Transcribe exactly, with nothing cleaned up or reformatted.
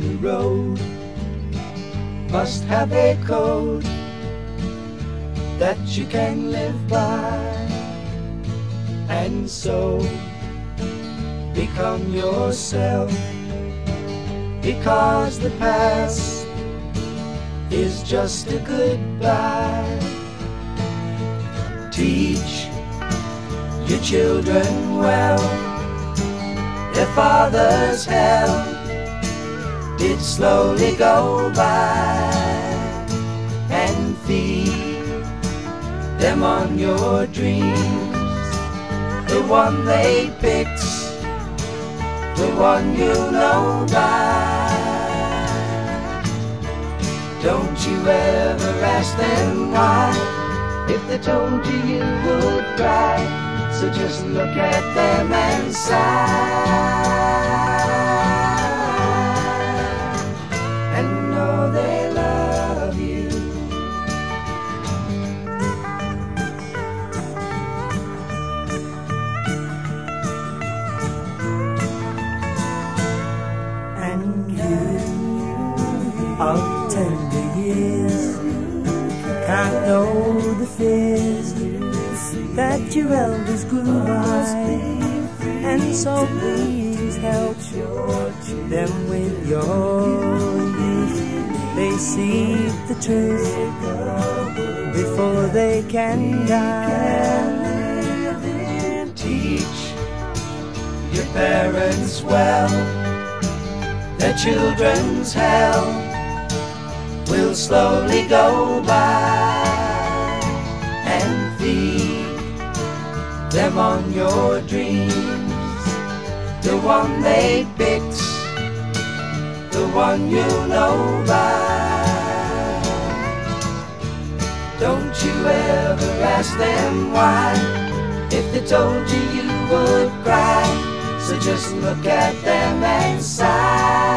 the road must have a code that you can live by, and so become yourself, because the past is just a goodbye. Teach your children well, their father's hell did slowly go by, and feed them on your dreams, the one they picked, the one you know by. Don't you ever ask them why, if they told you you would cry. So just look at them and sigh, and know they love you. And you of tender years can't know the fears that your elders grew by, and so please help them with your youth. They see the truth before they can die. Teach your parents well, their children's hell will slowly go by, and feed them on your dreams, the one they picked, the one you know by. Don't you ever ask them why, if they told you you would cry. So just look at them and sigh.